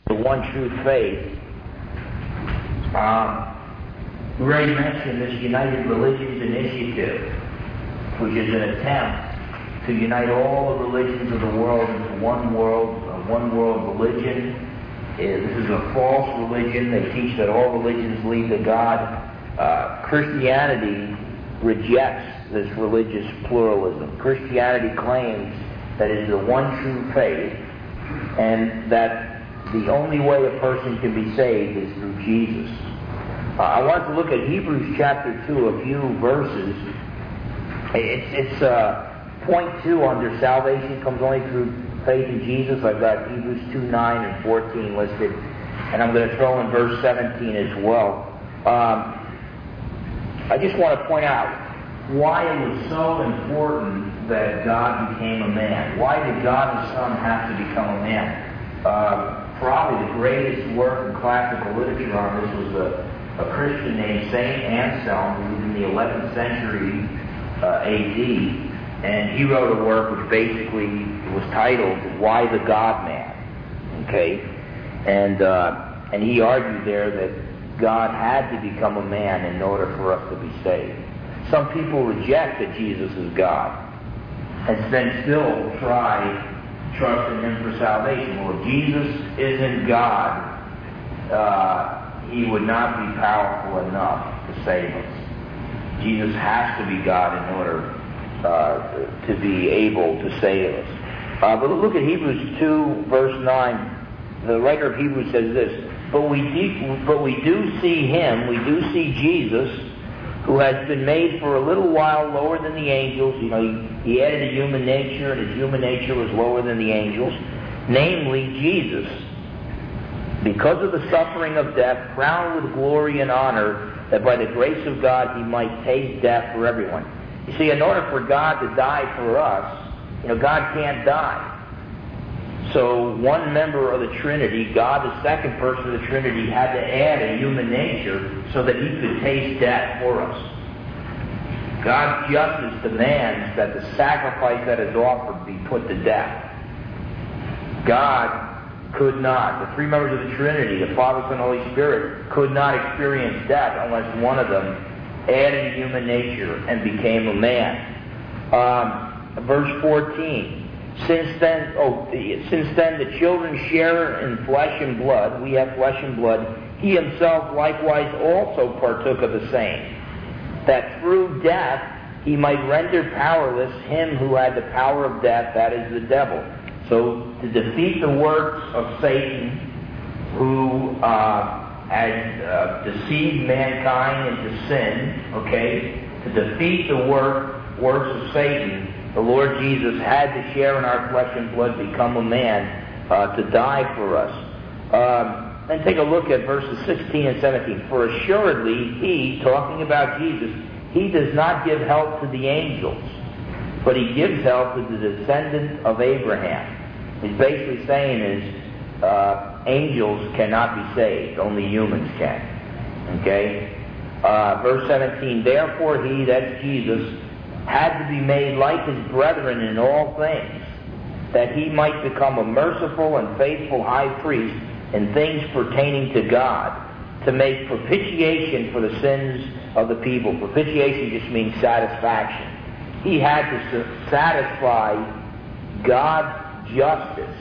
the one true faith. We already mentioned this United Religions Initiative, which is an attempt to unite all the religions of the world into one world religion. This is a false religion. They teach that all religions lead to God. Christianity rejects this religious pluralism. Christianity claims that it is the one true faith, and that the only way a person can be saved is through Jesus. I want to look at Hebrews chapter 2, a few verses. It's point 2 under salvation comes only through faith in Jesus. I've got Hebrews 2, 9 and 14 listed, and I'm going to throw in verse 17 as well. I just want to point out why it was so important that God became a man. Why did God the Son have to become a man? Probably the greatest work in classical literature on this was a Christian named Saint Anselm, who was in the 11th century A.D., and he wrote a work which basically was titled "Why the God-Man?" Okay, and he argued there that God had to become a man in order for us to be saved. Some people reject that Jesus is God, and then still try trusting Him for salvation. Well, if Jesus isn't God, He would not be powerful enough to save us. Jesus has to be God in order to be able to save us. But look at Hebrews 2, verse 9. The writer of Hebrews says this, But we do see Him, we do see Jesus, who has been made for a little while lower than the angels. You know, he added a human nature, and His human nature was lower than the angels. Namely, Jesus, because of the suffering of death, crowned with glory and honor, that by the grace of God He might taste death for everyone. You see, in order for God to die for us, God can't die. So one member of the Trinity, God, the second person of the Trinity, had to add a human nature so that He could taste death for us. God's justice demands that the sacrifice that is offered be put to death. God could not, the three members of the Trinity, the Father, Son, and Holy Spirit, could not experience death unless one of them added a human nature and became a man. Verse 14. Since then the children share in flesh and blood, we have flesh and blood, He Himself likewise also partook of the same, that through death He might render powerless him who had the power of death, that is the devil. So to defeat the works of Satan, who had deceived mankind into sin, to defeat the works of Satan, the Lord Jesus had to share in our flesh and blood, become a man to die for us. Then take a look at verses 16 and 17. For assuredly He, talking about Jesus, He does not give help to the angels, but He gives help to the descendant of Abraham. He's basically saying is, angels cannot be saved, only humans can. Verse 17, therefore He, that's Jesus, had to be made like His brethren in all things, that He might become a merciful and faithful high priest in things pertaining to God, to make propitiation for the sins of the people. Propitiation just means satisfaction. He had to satisfy God's justice.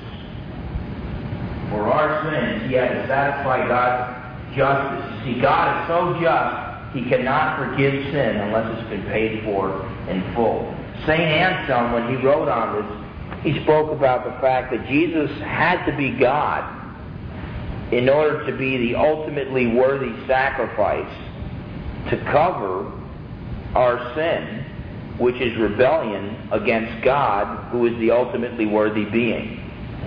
For our sins, He had to satisfy God's justice. You see, God is so just, He cannot forgive sin unless it's been paid for in full. St. Anselm, when he wrote on this, he spoke about the fact that Jesus had to be God in order to be the ultimately worthy sacrifice to cover our sin, which is rebellion against God, who is the ultimately worthy being.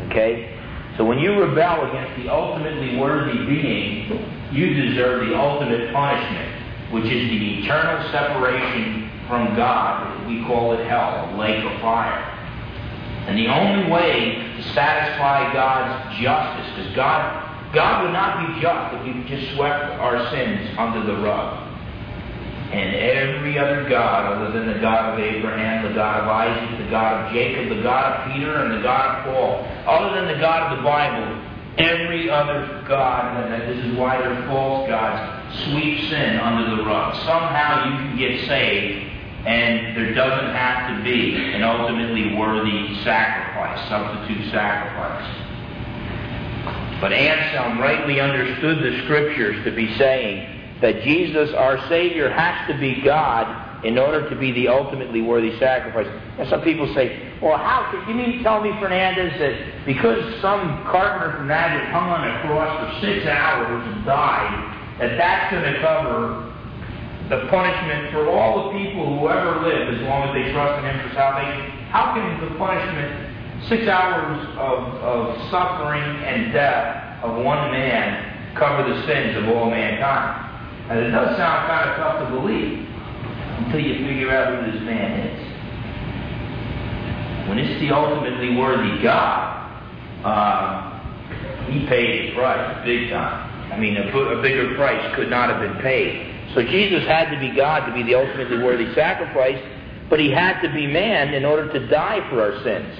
So when you rebel against the ultimately worthy being, you deserve the ultimate punishment, which is the eternal separation from God. We call it hell, a lake of fire. And the only way to satisfy God's justice, because God would not be just if He just swept our sins under the rug. And every other God, other than the God of Abraham, the God of Isaac, the God of Jacob, the God of Peter, and the God of Paul, other than the God of the Bible, Every other god, and this is why they're false gods, sweep sin under the rug. Somehow you can get saved, and there doesn't have to be an ultimately worthy sacrifice, substitute sacrifice. But Anselm rightly understood the Scriptures to be saying that Jesus, our Savior, has to be God in order to be the ultimately worthy sacrifice. And some people say, well, how could you mean tell me, Fernandez, that because some carpenter from Nazareth hung on a cross for 6 hours and died, that's going to cover the punishment for all the people who ever live as long as they trust in Him for salvation? How can the punishment, 6 hours of suffering and death of one man, cover the sins of all mankind? And it does sound kind of tough to believe until you figure out who this man is. When it's the ultimately worthy God, He paid the price big time. I mean, a bigger price could not have been paid. So Jesus had to be God to be the ultimately worthy sacrifice, but He had to be man in order to die for our sins.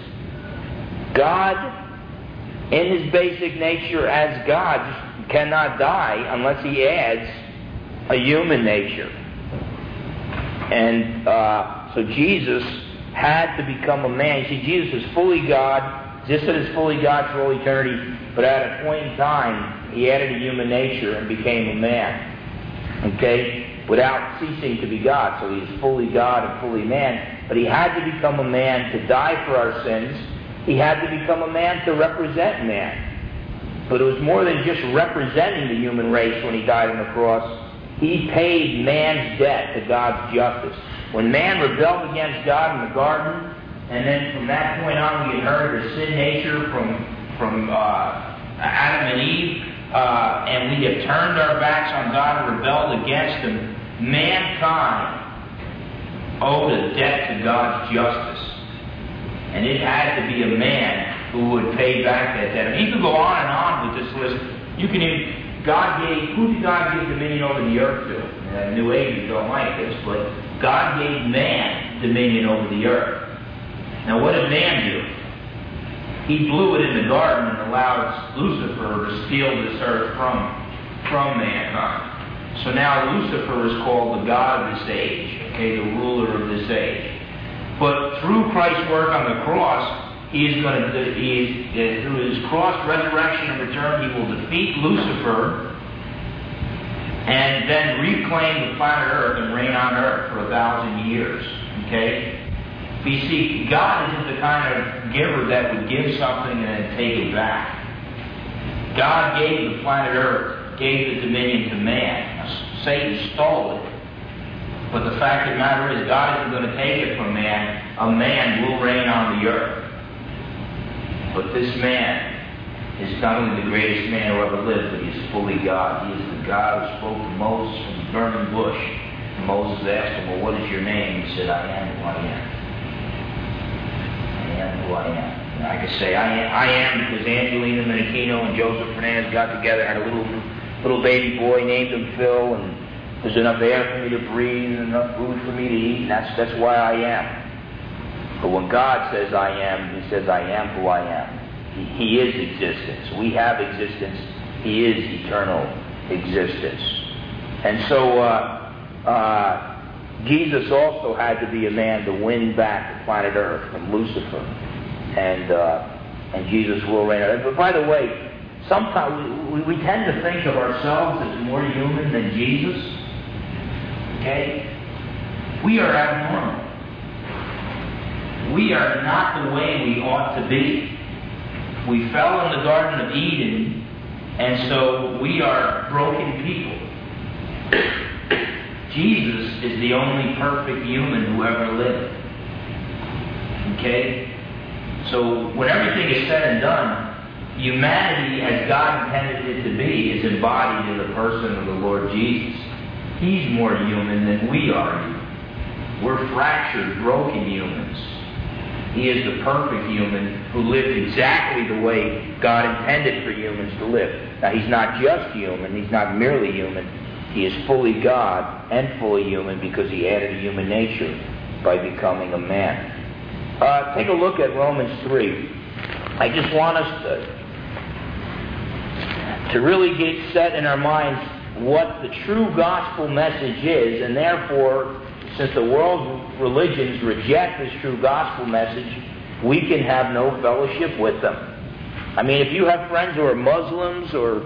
God, in His basic nature as God, cannot die unless He adds a human nature. And so Jesus had to become a man. You see, Jesus is fully God, existed as fully God for all eternity, but at a point in time, He added a human nature and became a man. Okay? Without ceasing to be God. So He is fully God and fully man. But He had to become a man to die for our sins. He had to become a man to represent man. But it was more than just representing the human race when He died on the cross. He paid man's debt to God's justice. When man rebelled against God in the garden, and then from that point on we inherited a sin nature from Adam and Eve, and we have turned our backs on God and rebelled against Him, mankind owed a debt to God's justice. And it had to be a man who would pay back that debt. And you could go on with this list. You can even... who did God give dominion over the earth to? New Agers don't like this, but God gave man dominion over the earth. Now what did man do? He blew it in the garden and allowed Lucifer to steal this earth from mankind. So now Lucifer is called the God of this age, okay, the ruler of this age. But through Christ's work on the cross, through His cross, resurrection, and return, He will defeat Lucifer and then reclaim the planet Earth and reign on Earth for 1,000 years. Okay? But you see, God isn't the kind of giver that would give something and then take it back. God gave the planet Earth, gave the dominion to man. Satan stole it. But the fact of the matter is, God isn't going to take it from man. A man will reign on the earth. But this man is not only the greatest man who ever lived, but he is fully God. He is the God who spoke to Moses from the burning bush. And Moses asked him, well, what is your name? He said, I am who I am. I am who I am. And I could say, I am because Angelina Menachino and Joseph Fernandez got together, had a little baby boy, named him Phil, and there's enough air for me to breathe and enough food for me to eat, and that's why I am. But when God says I am, He says I am who I am. He is existence. We have existence. He is eternal existence. And so Jesus also had to be a man to win back the planet Earth from Lucifer. And Jesus will reign on it. But by the way, sometimes we tend to think of ourselves as more human than Jesus. Okay? We are abnormal. We are not the way we ought to be. We fell in the Garden of Eden, and so we are broken people. Jesus is the only perfect human who ever lived. Okay? So when everything is said and done, humanity, as God intended it to be, is embodied in the person of the Lord Jesus. He's more human than we are. We're fractured, broken humans. He is the perfect human who lived exactly the way God intended for humans to live. Now, He's not just human. He's not merely human. He is fully God and fully human because He added a human nature by becoming a man. Take a look at Romans 3. I just want us to really get set in our minds what the true gospel message is, and therefore, since the world's religions reject this true gospel message, we can have no fellowship with them. I mean, if you have friends who are Muslims or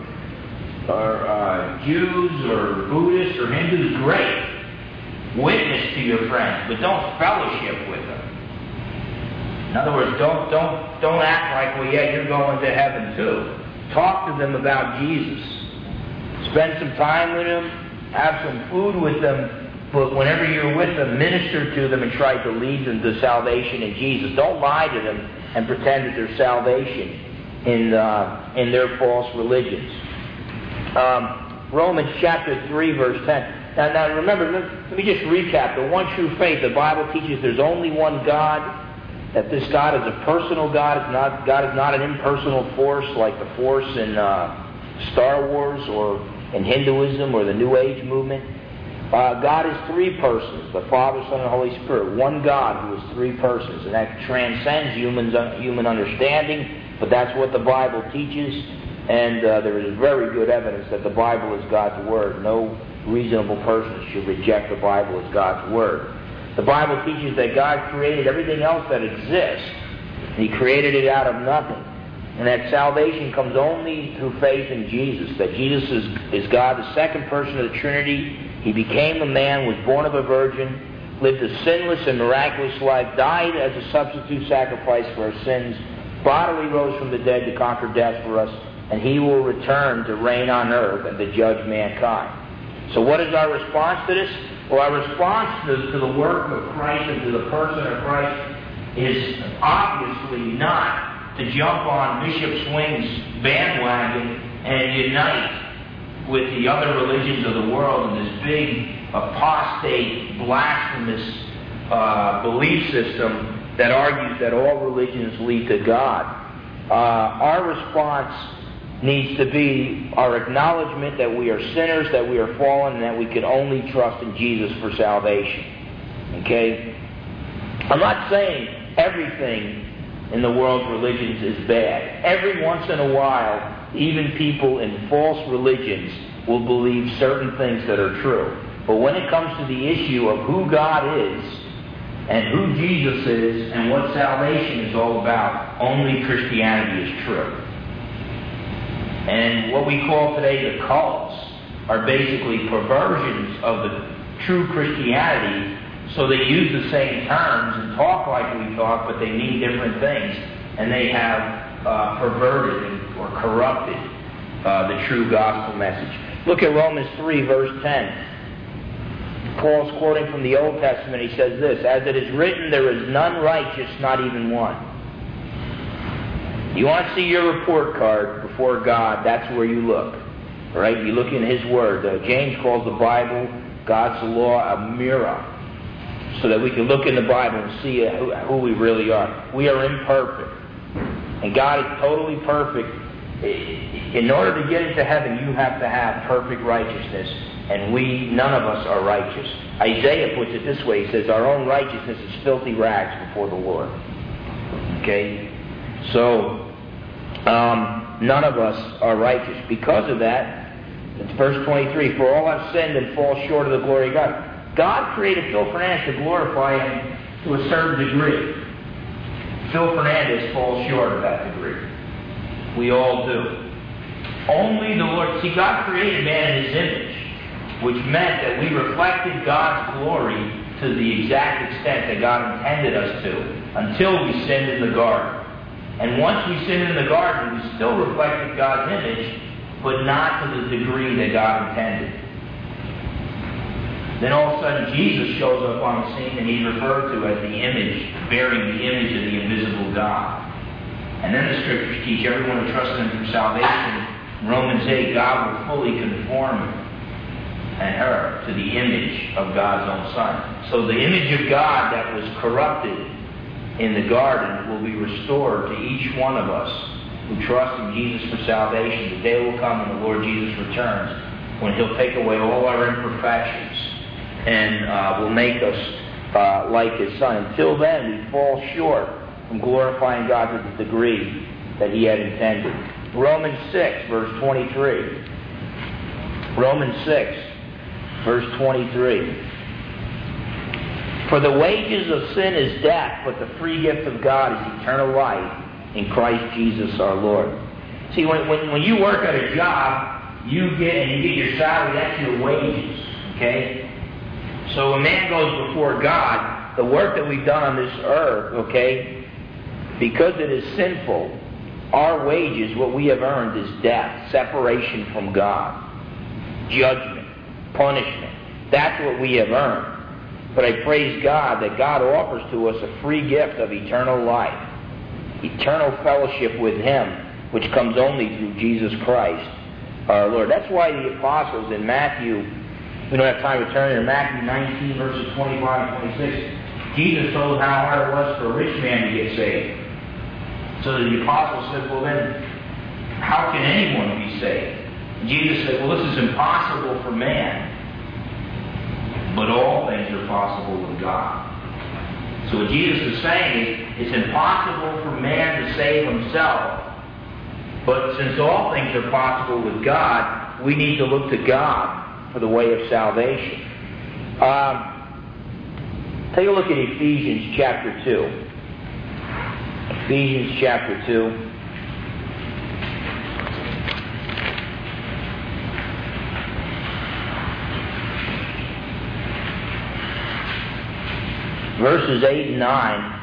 Jews or Buddhists or Hindus, great. Witness to your friends, but don't fellowship with them. In other words, don't act like, well, yeah, you're going to heaven too. Talk to them about Jesus. Spend some time with them, have some food with them, but whenever you're with them, minister to them and try to lead them to salvation in Jesus. Don't lie to them and pretend that there's salvation in their false religions. Romans chapter 3, verse 10. Now remember, let me just recap. The one true faith, the Bible teaches there's only one God, that this God is a personal God. God is not an impersonal force like the force in Star Wars or in Hinduism or the New Age movement. God is three persons, the Father, Son, and Holy Spirit. One God who is three persons, and that transcends human understanding, but that's what the Bible teaches, and there is very good evidence that the Bible is God's Word. No reasonable person should reject the Bible as God's Word. The Bible teaches that God created everything else that exists. He created it out of nothing. And that salvation comes only through faith in Jesus. That Jesus is God, the second person of the Trinity. He became a man, was born of a virgin, lived a sinless and miraculous life, died as a substitute sacrifice for our sins, bodily rose from the dead to conquer death for us, and He will return to reign on earth and to judge mankind. So what is our response to this? Well, our response to the work of Christ and to the person of Christ is obviously not to jump on Bishop Swing's bandwagon and unite with the other religions of the world in this big, apostate, blasphemous belief system that argues that all religions lead to God. Our response needs to be our acknowledgement that we are sinners, that we are fallen, and that we can only trust in Jesus for salvation. Okay? I'm not saying everything in the world's religions is bad. Every once in a while, even people in false religions will believe certain things that are true. But when it comes to the issue of who God is and who Jesus is and what salvation is all about, only Christianity is true. And what we call today the cults are basically perversions of the true Christianity, so they use the same terms and talk like we talk, but they mean different things. And they have perverted or corrupted the true gospel message. Look at Romans 3, verse 10. Paul's quoting from the Old Testament. He says this, "As it is written, there is none righteous, not even one." You want to see your report card before God, that's where you look. All right? You look in His Word. James calls the Bible, God's law, a mirror, so that we can look in the Bible and see who we really are. We are imperfect. And God is totally perfect. In order to get into heaven, you have to have perfect righteousness. And none of us are righteous. Isaiah puts it this way. He says, our own righteousness is filthy rags before the Lord. Okay? So, none of us are righteous. Because of that, it's verse 23, "For all have sinned and fall short of the glory of God." God created Phil Fernandez to glorify Him to a certain degree. Phil Fernandez falls short of that degree. We all do. Only the Lord... See, God created man in His image, which meant that we reflected God's glory to the exact extent that God intended us to, until we sinned in the garden. And once we sinned in the garden, we still reflected God's image, but not to the degree that God intended. Then all of a sudden, Jesus shows up on the scene, and He's referred to as the image, bearing the image of the invisible God. And then the Scriptures teach everyone who trusts in Him for salvation. In Romans 8, God will fully conform and her to the image of God's own Son. So the image of God that was corrupted in the garden will be restored to each one of us who trust in Jesus for salvation. The day will come when the Lord Jesus returns, when He'll take away all our imperfections and will make us like His Son. Until then, we fall short from glorifying God to the degree that He had intended. Romans 6, verse 23. Romans 6, verse 23. For the wages of sin is death, but the free gift of God is eternal life in Christ Jesus our Lord. See, when you work at a job, you get your salary, that's your wages. Okay? So when man goes before God, the work that we've done on this earth, okay, because it is sinful, our wages, what we have earned, is death, separation from God, judgment, punishment. That's what we have earned. But I praise God that God offers to us a free gift of eternal life, eternal fellowship with Him, which comes only through Jesus Christ, our Lord. That's why the apostles in Matthew, we don't have time to turn in Matthew 19, verses 25 and 26, Jesus told how hard it was for a rich man to get saved. So the apostles said, well then, how can anyone be saved? And Jesus said, well, this is impossible for man, but all things are possible with God. So what Jesus is saying is, it's impossible for man to save himself. But since all things are possible with God, we need to look to God for the way of salvation. Take a look at Ephesians chapter 2. Ephesians chapter 2. Verses 8 and 9.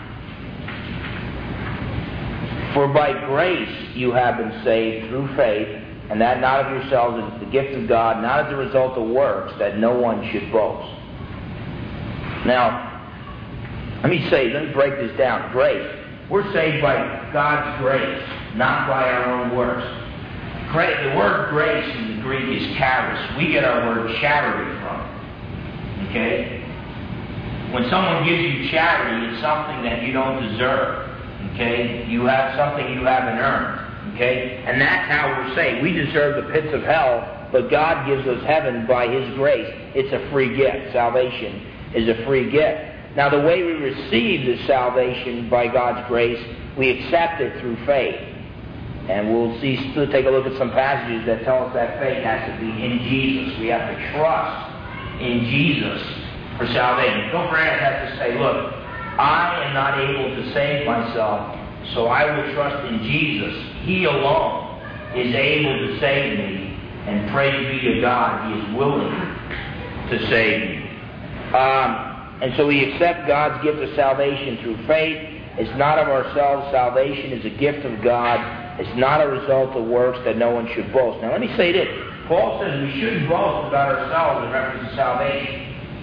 For by grace you have been saved through faith, and that not of yourselves, it is the gift of God, not as a result of works, that no one should boast. Now, let me break this down. Grace. We're saved by God's grace, not by our own works. The word grace in the Greek is charis. We get our word charity from it. Okay? When someone gives you charity, it's something that you don't deserve. Okay? You have something you haven't earned. Okay? And that's how we're saved. We deserve the pits of hell, but God gives us heaven by His grace. It's a free gift. Salvation is a free gift. Now, the way we receive this salvation by God's grace, we accept it through faith. And we'll take a look at some passages that tell us that faith has to be in Jesus. We have to trust in Jesus for salvation. Don't forget, have to say, look, I am not able to save myself, so I will trust in Jesus. He alone is able to save me, and praise be to God, He is willing to save me. And so we accept God's gift of salvation through faith. It's not of ourselves. Salvation is a gift of God. It's not a result of works, that no one should boast. Now let me say this. Paul says we shouldn't boast about ourselves in reference to salvation.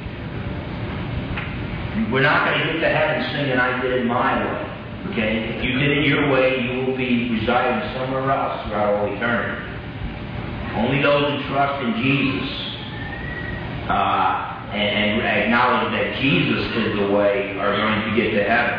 We're not going to get to heaven singing, I did it my way. Okay? If you did it your way, you will be residing somewhere else throughout all eternity. Only those who trust in Jesus and acknowledge that Jesus is the way are going to get to heaven.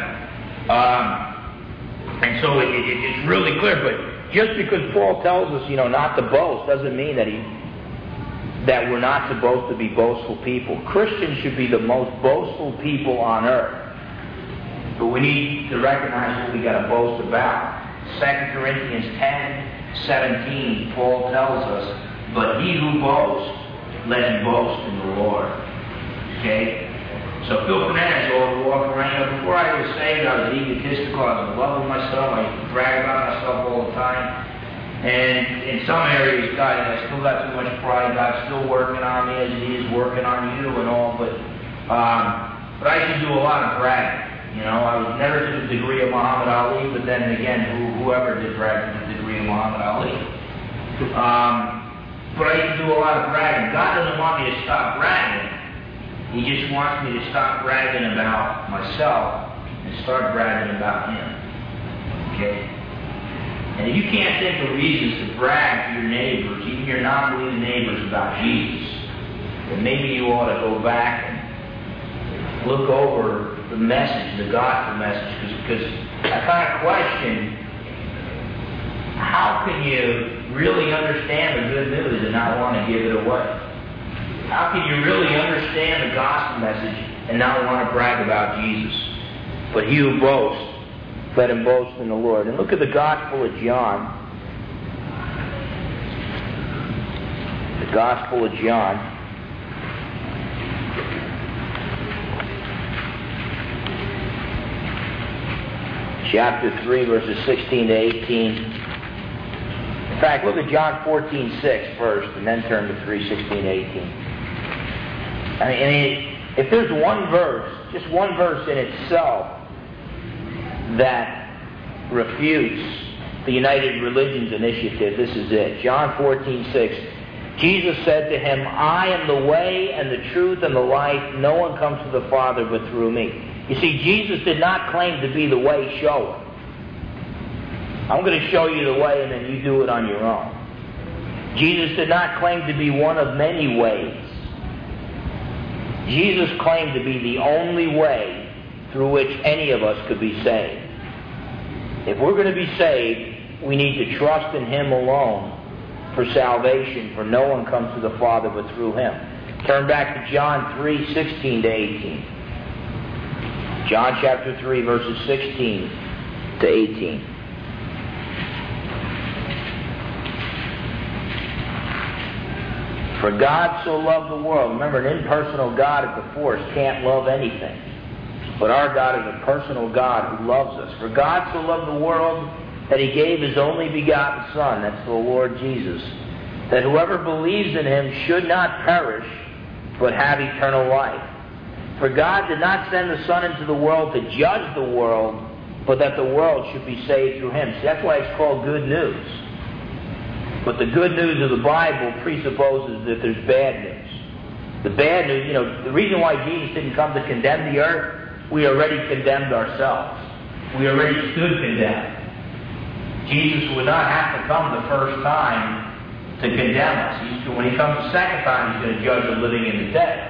And so it's really clear. But just because Paul tells us, not to boast, doesn't mean that we're not supposed to be boastful people. Christians should be the most boastful people on earth. But we need to recognize what we got to boast about. 2 Corinthians 10:17, Paul tells us, but he who boasts, let him boast in the Lord. Okay? So Phil Fernandez walked around. Before I was saved, I was egotistical. I was in love with myself. I used to brag about myself all the time. And in some areas, God, I still got too much pride. God's still working on me as He is working on you and all. But I used to do a lot of bragging. I was never to the degree of Muhammad Ali, but then again, whoever did brag to the degree of Muhammad Ali. But I used to do a lot of bragging. God doesn't want me to stop bragging. He just wants me to stop bragging about myself and start bragging about Him. Okay? And if you can't think of reasons to brag to your neighbors, even your non-believing neighbors, about Jesus, then maybe you ought to go back and look over the message, the gospel message, because I kind of question, how can you really understand the good news and not want to give it away? How can you really understand the gospel message and not want to brag about Jesus? But he who boasts, let him boast in the Lord. And look at the Gospel of John. the Gospel of John. Chapter 3, verses 16 to 18. In fact, look at John 14:6 first, and then turn to 3:16 to 18. I mean, if there's one verse, just one verse in itself, that refutes the United Religions Initiative, this is it. John 14:6. Jesus said to him, I am the way and the truth and the life. No one comes to the Father but through me. You see, Jesus did not claim to be the way shower. I'm going to show you the way and then you do it on your own. Jesus did not claim to be one of many ways. Jesus claimed to be the only way through which any of us could be saved. If we're going to be saved, we need to trust in Him alone for salvation, for no one comes to the Father but through Him. Turn back to John 3:16 to 18. John chapter 3, verses 16 to 18. For God so loved the world. Remember, an impersonal God at the force can't love anything. But our God is a personal God who loves us. For God so loved the world that He gave His only begotten Son, that's the Lord Jesus, that whoever believes in Him should not perish, but have eternal life. For God did not send the Son into the world to judge the world, but that the world should be saved through Him. See, that's why it's called good news. But the good news of the Bible presupposes that there's bad news. The bad news, the reason why Jesus didn't come to condemn the earth, we already condemned ourselves. We already stood condemned. Jesus would not have to come the first time to condemn us. When He comes the second time, He's going to judge the living and the dead.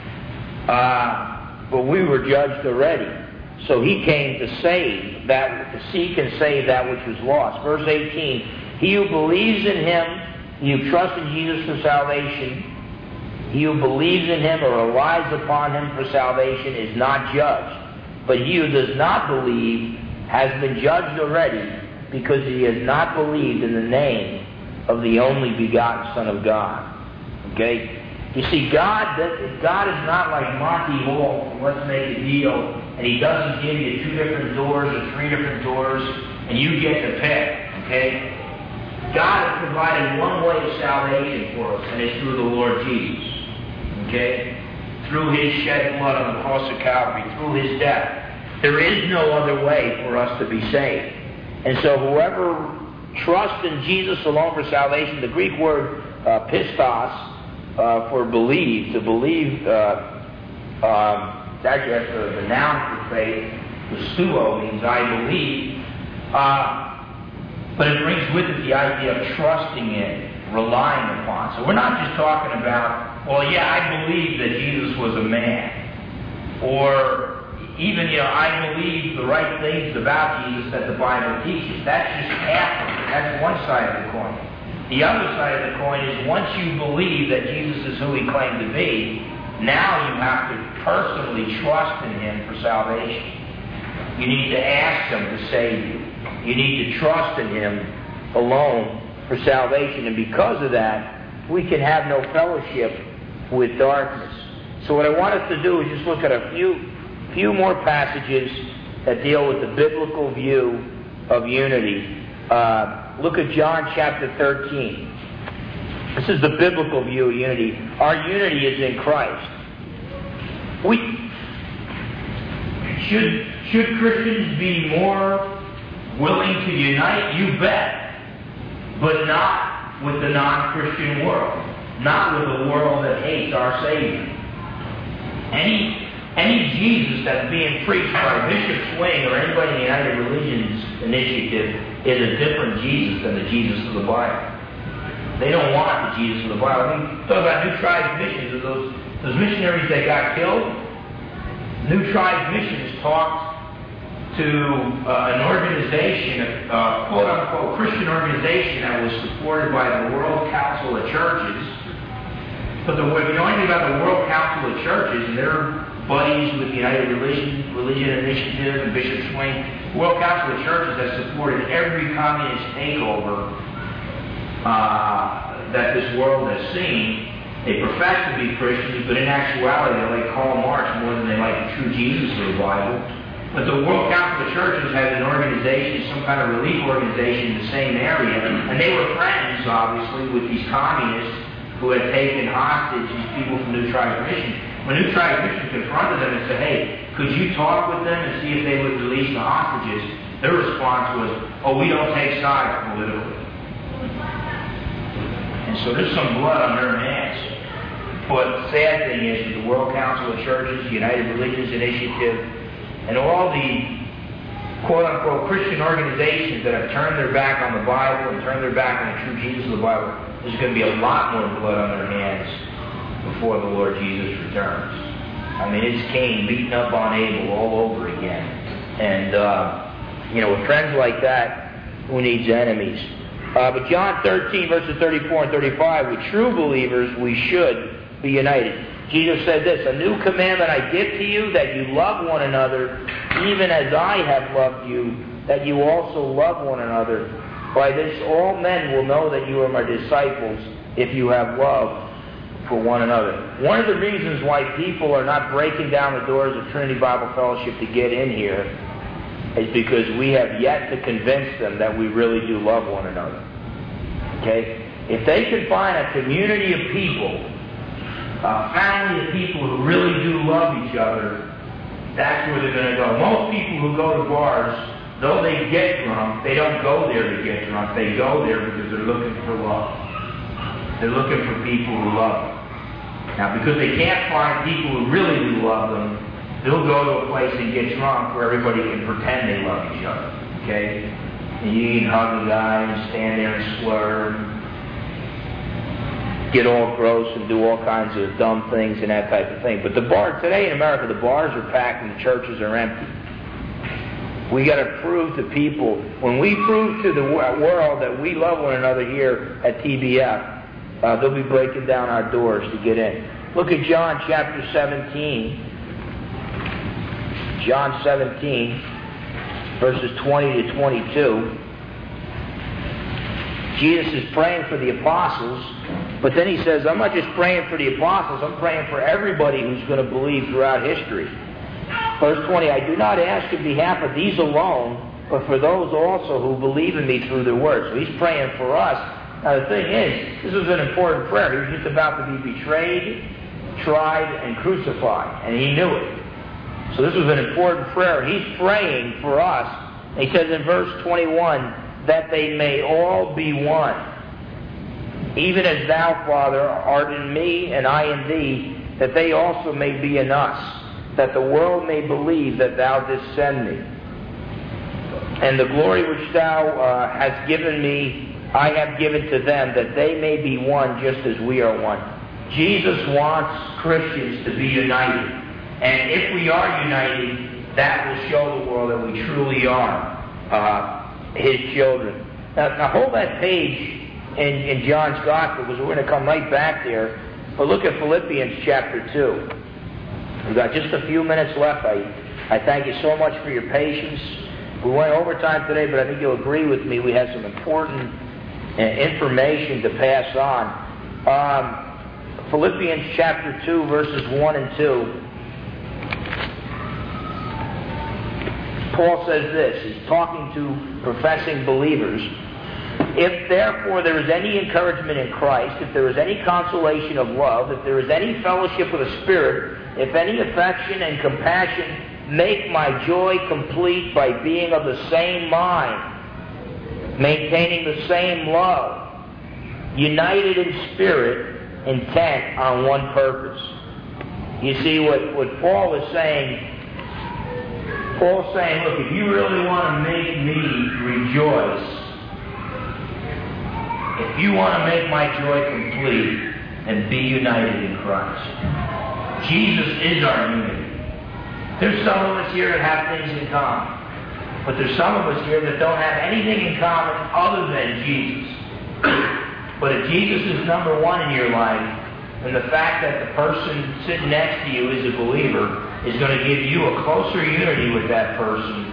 But we were judged already. So He came to save that, to seek and save that which was lost. Verse 18, he who believes in Him, he who trusts in Jesus for salvation, he who believes in Him or relies upon Him for salvation is not judged. But he who does not believe has been judged already, because he has not believed in the name of the only begotten Son of God. Okay? You see, God is not like Monty Hall, let's make a deal, and He doesn't give you 2 different doors or 3 different doors, and you get to pick. Okay? God has provided one way of salvation for us, and it's through the Lord Jesus. Okay? Through His shed blood on the cross of Calvary, through His death. There is no other way for us to be saved. And so whoever trusts in Jesus alone for salvation, the Greek word pistos, for believe, to believe, actually that's the noun for faith. The pseudo means I believe. But it brings with it the idea of trusting in, relying upon. So we're not just talking about, well, yeah, I believe that Jesus was a man. Or even, I believe the right things about Jesus that the Bible teaches. That's just half of it. That's one side of the coin. The other side of the coin is once you believe that Jesus is who He claimed to be, now you have to personally trust in Him for salvation. You need to ask Him to save you. You need to trust in Him alone for salvation. And because of that, we can have no fellowship with darkness. So what I want us to do is just look at a few more passages that deal with the biblical view of unity. Look at John chapter 13. This is the biblical view of unity. Our unity is in Christ. Should Christians be more willing to unite? You bet. But not with the non-Christian world. Not with the world that hates our Savior. Any Jesus that's being preached by Bishop Swing or anybody in the United Religions Initiative is a different Jesus than the Jesus of the Bible. They don't want the Jesus of the Bible. I mean, talk about New Tribes Missions. Those missionaries that got killed. New Tribes Missions talked to an organization, quote-unquote Christian organization that was supported by the World Council of Churches. But if you know anything about the World Council of Churches, and they're buddies with the United Religion Initiative and Bishop Swing, the World Council of Churches has supported every communist takeover that this world has seen. They profess to be Christians, but in actuality they like Karl Marx more than they like the true Jesus of the Bible. But the World Council of Churches had an organization, some kind of relief organization in the same area, and they were friends, obviously, with these communists who had taken hostage these people from New Tribe Mission. When New Tribe Mission confronted them and said, hey, could you talk with them and see if they would release the hostages? Their response was, oh, we don't take sides politically. And so there's some blood on their hands. But the sad thing is, the World Council of Churches, the United Religions Initiative, and all the quote-unquote Christian organizations that have turned their back on the Bible and turned their back on the true Jesus of the Bible, there's going to be a lot more blood on their hands before the Lord Jesus returns. I mean, it's Cain beating up on Abel all over again. And, with friends like that, who needs enemies? But John 13, verses 34 and 35, with true believers, we should be united. Jesus said this, a new commandment I give to you, that you love one another, even as I have loved you, that you also love one another. By this all men will know that you are my disciples, if you have love for one another. One of the reasons why people are not breaking down the doors of Trinity Bible Fellowship to get in here is because we have yet to convince them that we really do love one another. Okay? If they can find a community of people, a family of people who really do love each other, that's where they're going to go. Most people who go to bars, though they get drunk, they don't go there to get drunk. They go there because they're looking for love. They're looking for people who love them. Now, because they can't find people who really do love them, they'll go to a place and get drunk where everybody can pretend they love each other. Okay? And you can hug a guy and stand there and slur, get all gross and do all kinds of dumb things and that type of thing. But the bar today in America, the bars are packed and the churches are empty. We got to prove to people, when we prove to the world that we love one another here at TBF, they'll be breaking down our doors to get in. Look at John chapter 17. John 17, verses 20 to 22. Jesus is praying for the apostles, but then he says, I'm not just praying for the apostles, I'm praying for everybody who's going to believe throughout history. Verse 20, I do not ask on behalf of these alone, but for those also who believe in me through their words. So he's praying for us. Now the thing is, this was an important prayer. He was just about to be betrayed, tried, and crucified, and he knew it. So this was an important prayer. He's praying for us. He says in verse 21, that they may all be one, even as thou, Father, art in me and I in thee, that they also may be in us, that the world may believe that thou didst send me. And the glory which thou hast given me, I have given to them, that they may be one just as we are one. Jesus wants Christians to be united. And if we are united, that will show the world that we truly are His children. Now hold that page in John's Gospel, because we're going to come right back there. But look at Philippians chapter 2. We've got just a few minutes left. I thank you so much for your patience. We went overtime today, but I think you'll agree with me. We have some important information to pass on. Philippians chapter 2, verses 1 and 2. Paul says this. He's talking to professing believers. If therefore there is any encouragement in Christ, if there is any consolation of love, if there is any fellowship of the Spirit, if any affection and compassion, make my joy complete by being of the same mind, maintaining the same love, united in spirit, intent on one purpose. You see what Paul is saying. Paul's saying, look, if you really want to make me rejoice, if you want to make my joy complete, then be united in Christ. Jesus is our unity. There's some of us here that have things in common, but there's some of us here that don't have anything in common other than Jesus. But if Jesus is number one in your life, then the fact that the person sitting next to you is a believer is going to give you a closer unity with that person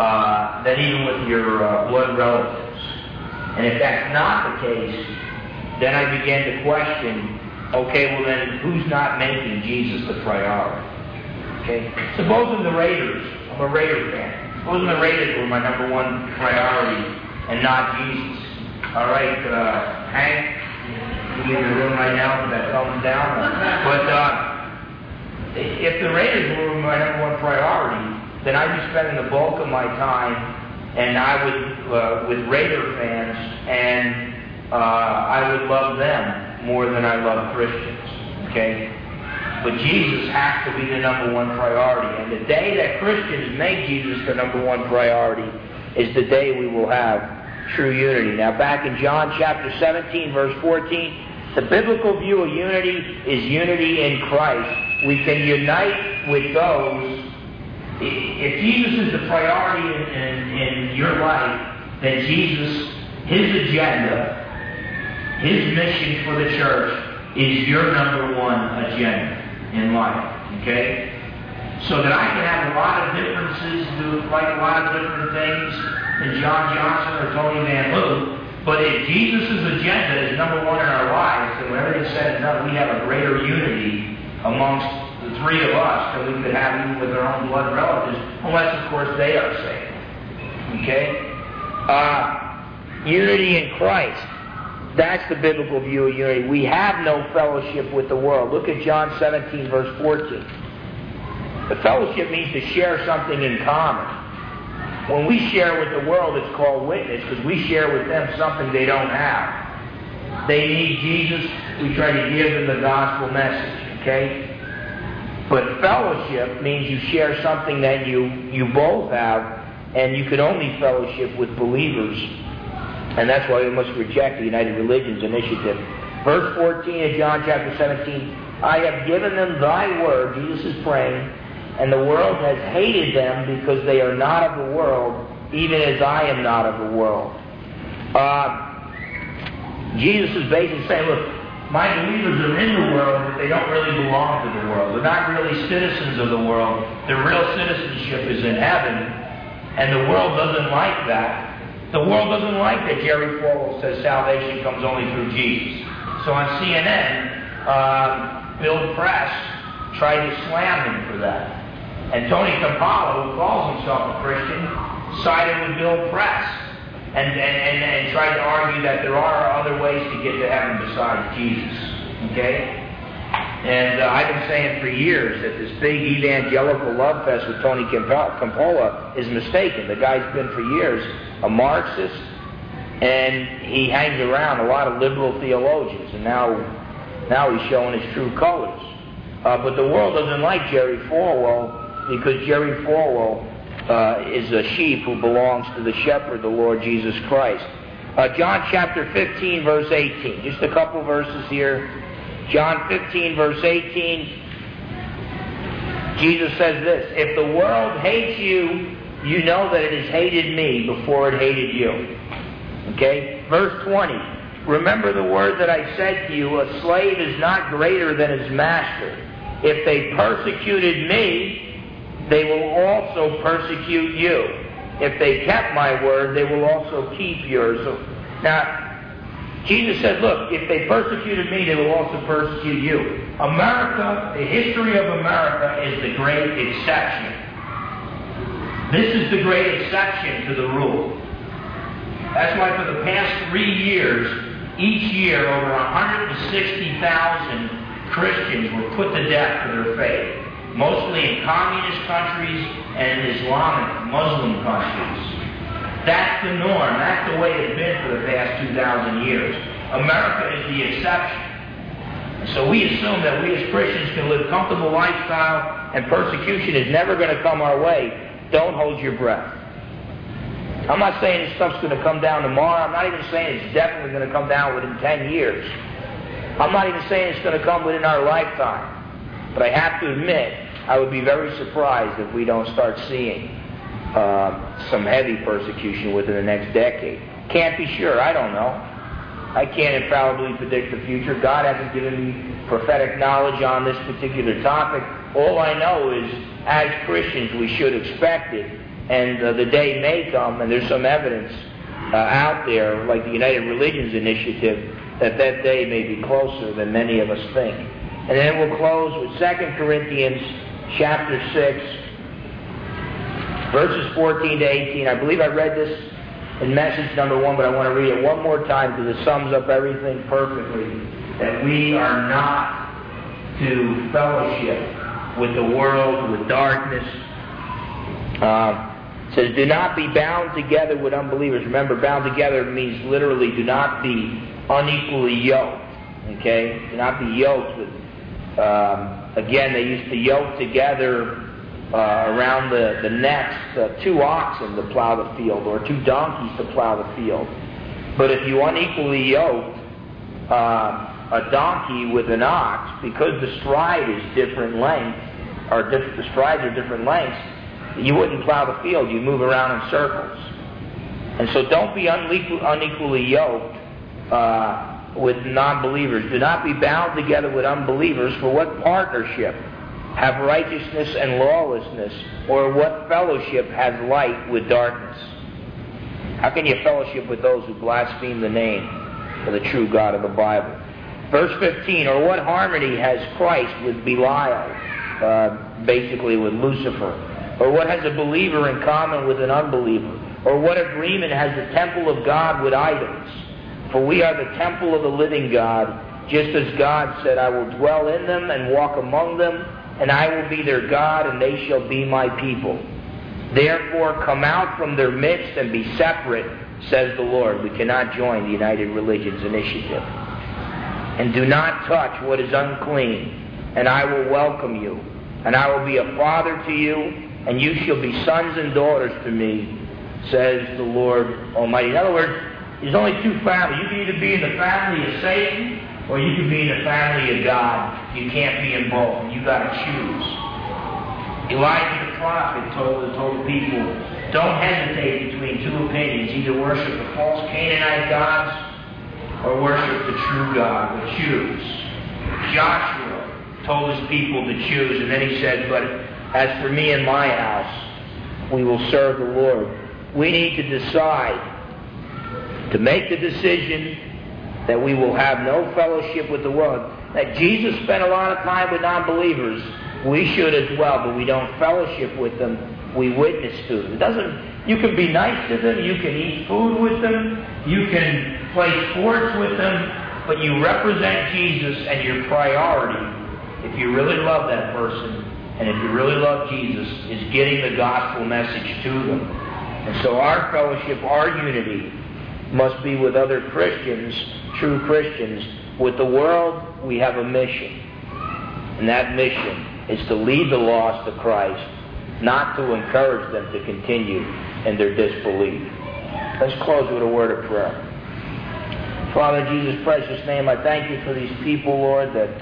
than even with your blood relatives. And if that's not the case, then I began to question, okay, well then, who's not making Jesus the priority? Okay? Supposing the Raiders, I'm a Raider fan, supposing the Raiders were my number one priority and not Jesus. All right, Hank, you in the room right now, that thumbs down. But if the Raiders were my number one priority, then I'd be spending the bulk of my time, and I would with Raider fans, and I would love them more than I love Christians. Okay, but Jesus has to be the number one priority, and the day that Christians make Jesus the number one priority is the day we will have true unity. Now, back in John chapter 17, verse 14, the biblical view of unity is unity in Christ. We can unite with those. If Jesus is the priority in your life, then Jesus, his agenda, his mission for the church is your number one agenda in life. Okay? So that I can have a lot of differences, like a lot of different things than John Johnson or Tony Van Leeuwen. But if Jesus' agenda is number one in our lives, then when everything's said and done, we have a greater unity amongst the three of us than we could have even with our own blood relatives, unless, of course, they are saved. Okay? Unity in Christ. That's the biblical view of unity. We have no fellowship with the world. Look at John 17, verse 14. The fellowship means to share something in common. When we share with the world, it's called witness, because we share with them something they don't have. They need Jesus. We try to give them the gospel message. Okay? But fellowship means you share something that you both have, and you can only fellowship with believers. And that's why we must reject the United Religions Initiative. Verse 14 of John chapter 17, I have given them thy word, Jesus is praying, and the world has hated them because they are not of the world, even as I am not of the world. Jesus is basically saying, look, my believers are in the world, but they don't really belong to the world. They're not really citizens of the world. Their real citizenship is in heaven, and the world doesn't like that. The world doesn't like that Jerry Falwell says salvation comes only through Jesus. So on CNN, Bill Press tried to slam him for that. And Tony Campolo, who calls himself a Christian, sided with Bill Press and tried to argue that there are other ways to get to heaven besides Jesus. Okay? And I've been saying for years that this big evangelical love fest with Tony Campolo is mistaken. The guy's been for years a Marxist, and he hangs around a lot of liberal theologians, and now he's showing his true colors. But the world doesn't like Jerry Falwell, because Jerry Falwell is a sheep who belongs to the shepherd, the Lord Jesus Christ. John chapter 15, verse 18. Just a couple verses here. John 15, verse 18. Jesus says this, if the world hates you, you know that it has hated me before it hated you. Okay? Verse 20. Remember the word that I said to you, a slave is not greater than his master. If they persecuted me, they will also persecute you. If they kept my word, they will also keep yours. So, now, Jesus said, look, if they persecuted me, they will also persecute you. America, the history of America is the great exception. This is the great exception to the rule. That's why for the past 3 years, each year, over 160,000 Christians were put to death for their faith, mostly in communist countries and Islamic Muslim countries. That's the norm. That's the way it's been for the past 2,000 years. America is the exception. So we assume that we as Christians can live comfortable lifestyle and persecution is never going to come our way. Don't hold your breath. I'm not saying this stuff's going to come down tomorrow. I'm not even saying it's definitely going to come down within 10 years. I'm not even saying it's going to come within our lifetime. But I have to admit, I would be very surprised if we don't start seeing some heavy persecution within the next decade. Can't be sure. I don't know. I can't infallibly predict the future. God hasn't given me prophetic knowledge on this particular topic. All I know is, as Christians, we should expect it. And the day may come, and there's some evidence out there, like the United Religions Initiative, that day may be closer than many of us think. And then we'll close with 2 Corinthians chapter 6, verses 14 to 18. I believe I read this in message number 1, but I want to read it one more time because it sums up everything perfectly. That we are not to fellowship with the world, with darkness. It says, do not be bound together with unbelievers. Remember, bound together means literally do not be unequally yoked. Okay? Do not be yoked with... again, they used to yoke together around the necks, 2 oxen to plow the field, or 2 donkeys to plow the field. But if you unequally yoked a donkey with an ox, because the stride is different lengths, the strides are different lengths, you wouldn't plow the field. You move around in circles. And so don't be unequally yoked with non-believers. Do not be bound together with unbelievers. For what partnership have righteousness and lawlessness? Or what fellowship has light with darkness? How can you fellowship with those who blaspheme the name of the true God of the Bible? Verse 15, or what harmony has Christ with Belial? Basically with Lucifer. Or what has a believer in common with an unbeliever? Or what agreement has the temple of God with idols? For we are the temple of the living God, just as God said, I will dwell in them and walk among them, and I will be their God, and they shall be my people. Therefore come out from their midst and be separate, says the Lord. We cannot join the United Religions Initiative. And do not touch what is unclean, and I will welcome you, and I will be a father to you, and you shall be sons and daughters to me, says the Lord Almighty. In other words, there's only 2 families. You can either be in the family of Satan, or you can be in the family of God. You can't be in both. You've got to choose. Elijah the prophet told the people, don't hesitate between 2 opinions. Either worship the false Canaanite gods, or worship the true God. But choose. Joshua told his people to choose, and then he said, but as for me and my house, we will serve the Lord. We need to decide, to make the decision that we will have no fellowship with the world. That Jesus spent a lot of time with non-believers. We should as well, but we don't fellowship with them. We witness to them. You can be nice to them, you can eat food with them, you can play sports with them, but you represent Jesus, and your priority, if you really love that person, and if you really love Jesus, is getting the gospel message to them. And so our fellowship, our unity, must be with other Christians, true Christians. With the world, we have a mission. And that mission is to lead the lost to Christ, not to encourage them to continue in their disbelief. Let's close with a word of prayer. Father, in Jesus' precious name, I thank you for these people, Lord, that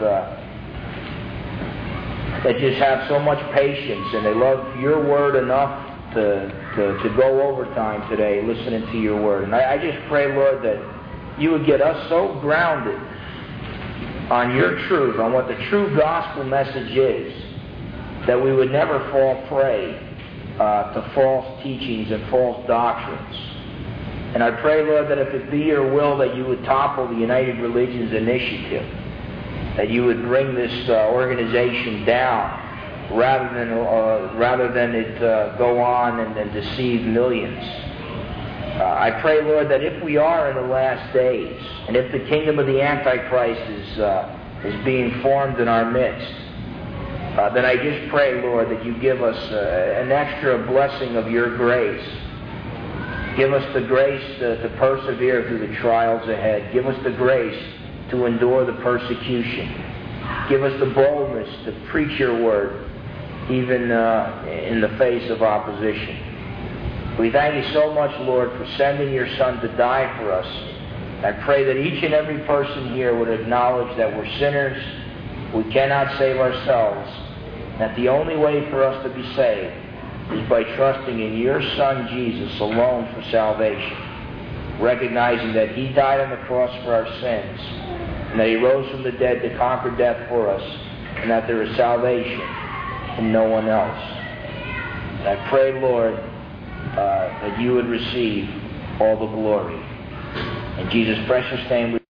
just have so much patience, and they love your word enough to go overtime today listening to your word. And I just pray, Lord, that you would get us so grounded on your truth, on what the true gospel message is, that we would never fall prey to false teachings and false doctrines. And I pray, Lord, that if it be your will, that you would topple the United Religions Initiative, that you would bring this organization down, rather than it go on and deceive millions. I pray, Lord, that if we are in the last days, and if the kingdom of the Antichrist is being formed in our midst, then I just pray, Lord, that you give us an extra blessing of your grace. Give us the grace to persevere through the trials ahead. Give us the grace to endure the persecution. Give us the boldness to preach your word, even in the face of opposition. We thank you so much, Lord, for sending your Son to die for us. I pray that each and every person here would acknowledge that we're sinners, we cannot save ourselves, that the only way for us to be saved is by trusting in your Son, Jesus, alone for salvation, recognizing that he died on the cross for our sins, and that he rose from the dead to conquer death for us, and that there is salvation in no one else. And I pray, Lord, that you would receive all the glory. In Jesus' precious name we